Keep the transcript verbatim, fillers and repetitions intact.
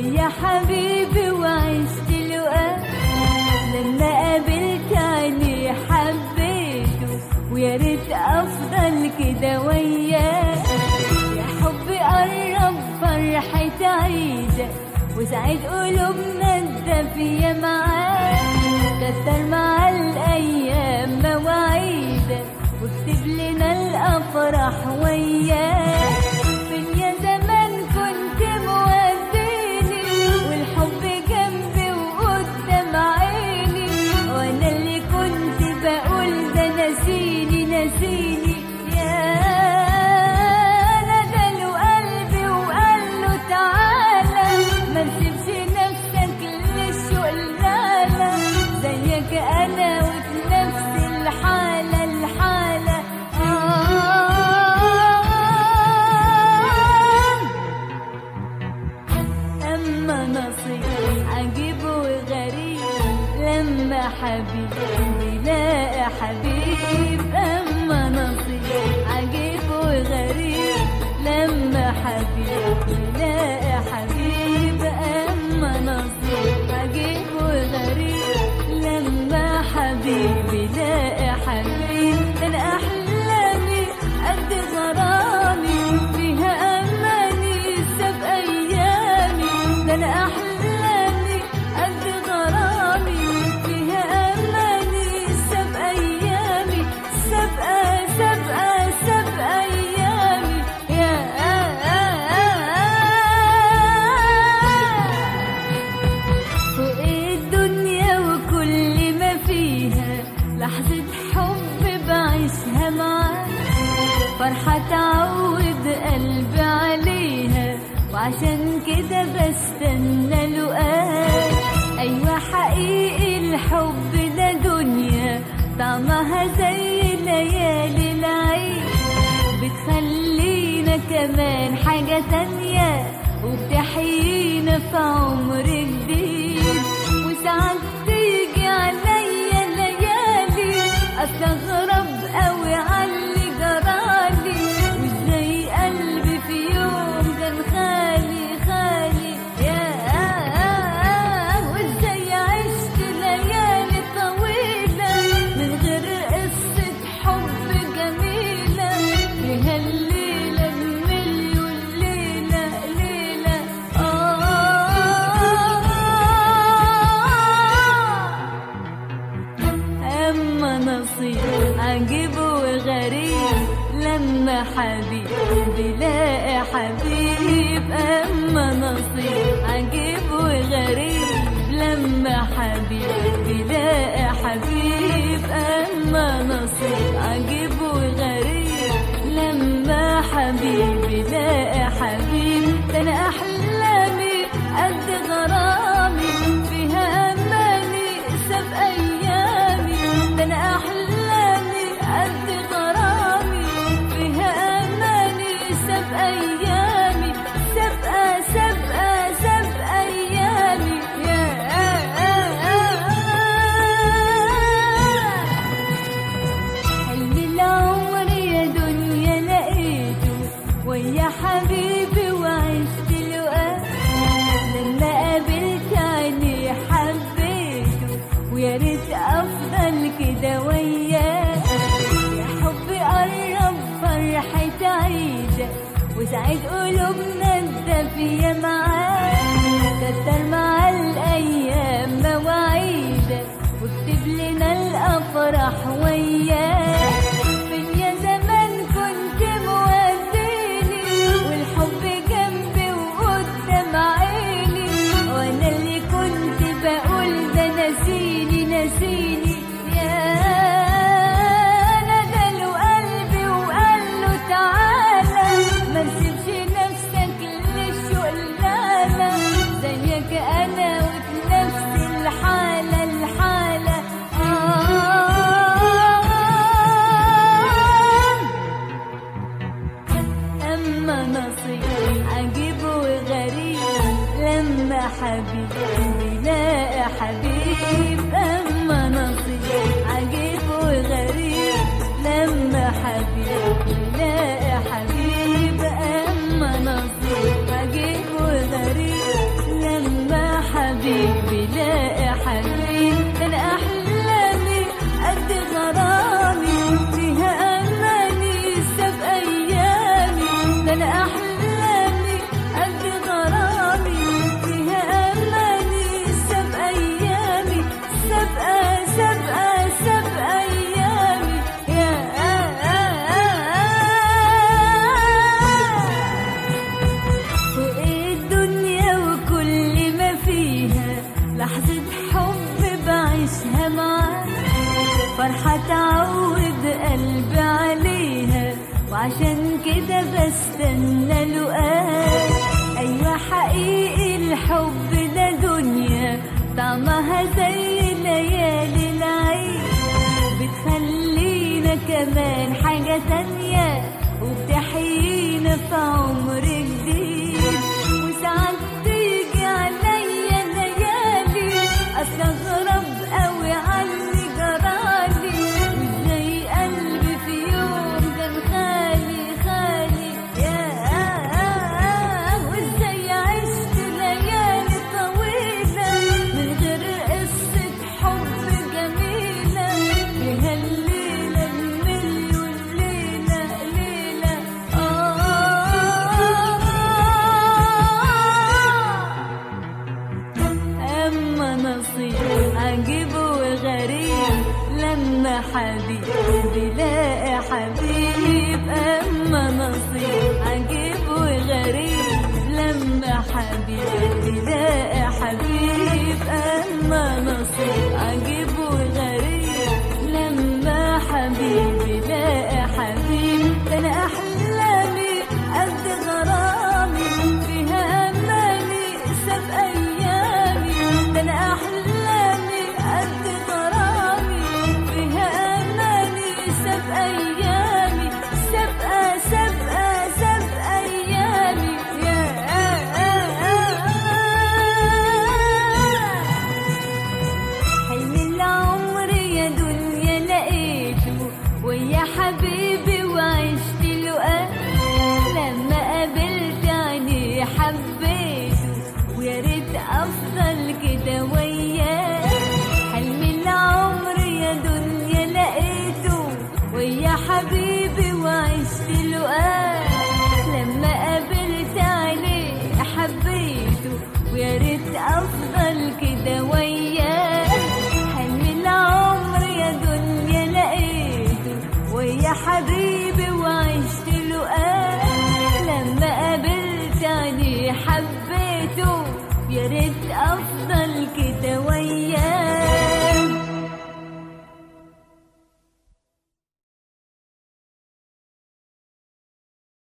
ويا حبيبي وعشت لقاه، لما قابلت عيني حبيته ويا ريت افضل كده وياه. يا حبي قرب فرحة عيدك وسعد قلوبنا الدافية معاه، كتر مع الايام مواعيدك واكتب لنا الافراح وياه. فين يا زمان كنت موديني والحب جنبي وقدام عيني، وانا اللي كنت بقول ده نسيني نسيني. يا ندلو قلبي وقال له تعالى ما تسيبش نفسك للشوق لالا، زيك انا وفي نفس الحالة الحالة. أما نصيب عجيب وغريب لما حبيب بيلاقي حبيب. أما نصيب عجيب وغريب لما حبيب بيلاقي حبيب. أما نصيب عجيب وغريب لما حبيب بيلاقي حبيب. ده أنا أحلامي قد غرامي فيها أماني ساب أيامي، ده أنا أحلامي قد غرامي فيها أماني ساب أيامي، سابقة سابقة ساب أيامي. يا فوق الدنيا وكل ما فيها لحظة حب بعيشها معاك، فرحة تعود قلبي عليها وعشان كده بستنى لقاك. أيوة حقيقي الحب ده دنيا طعمها زي ليالي العيد، بتخلينا كمان حاجة تانية وبتحيينا في عمر جديد. وساعات تيجي عليا ليالي استغرب قوي عاللي جرالي، وازاي قلبي في يوم كان خالي خالي. يا وازاي عشت ليالي طويلة من غير قصة حب جميلة فيها الليلة بمليون ليلة ليلة. أما نصيب عجيب وغريب لما حبيب بيلاقي حبيب. أما نصيب عجيب وغريب لما حبيب بيلاقي حبيب. أما نصيب عجيب وغريب لما حبيب بيلاقي حبيب. ده أنا أحلامي قد غرامي فيها أماني ساب أيامي، ده أنا أحلامي قد غرامي فيها أماني ساب أيامي، سابقة سابقة ساب أيامي. يا حلم العمر يا دنيا لقيته ويا حبيبي وعشت لقاه، لما قابلت عيني حبيته ويا ريت افضل كده وياه. يا حبي قرب فرحة عيدك وسعد قلوبنا الدافية معاه، كتر مع الايام مواعيدك واكتب لنا الافراح وياه. فين يا زمان كنت موديني والحب جنبي وقدام عيني، وانا اللي كنت بقول ده نسيني نسيني. يا ندلو قلبي وقال له تعالى ما تسيبش نفسك للشوق لالا، زيك انا وفي نفس الحالة الحالة. أما نصيب عجيب وغريب لما حبيب بيلاقي حبيب. أما نصيب عجيب وغريب لما حبيب بيلاقي حبيب. أما نصيب عجيب وغريب لما حبيبي لاقي حبيب. ده انا احلامي قد غرامي فيها اماني ساب ايامي. ده انا احلامي قد غرامي فيها اماني ساب ايامي. سابقة سابقة ساب ايامي يا فوق الدنيا وكل ما فيها لحظة حب بعيشها معاك. فرحة تعود قلبي عليها وعشان كده بستنى لقاك. أيوة حقيقي الحب ده دنيا طعمها زي ليالي العيد. بتخلينا كمان حاجة تانية وبتحيينا في عمر جديد. وساعات تيجي عليا ليالي استغرب قوي عاللي جرالي. وازاي قلبي في يوم كان خالي خالي يا وازاي عشت ليالي طويلة من غير قصة حب جميلة. فيها الليلة بمليون ليلة ليلة أما نصيب عجيب وغريب لما حبيبي لاقي حبيب. أما نصيب عجيب وغريب لما حبيبي لاقي حبيب. أما نصيب عجيب وغريب لما حبيبي لاقي حبيب. ده أنا أحلامي قد غرامي فيها أماني ساب أيامي. ده أنا أحلامي قد غرامي فيها أماني ساب أيامي. سابقة سابقة ساب أيامي يا حلم العمر يا دنيا لقيته ويا حبيبي وعشت لقاه. لما قابلت عيني حبيته ويا ريت أفضل كده ويا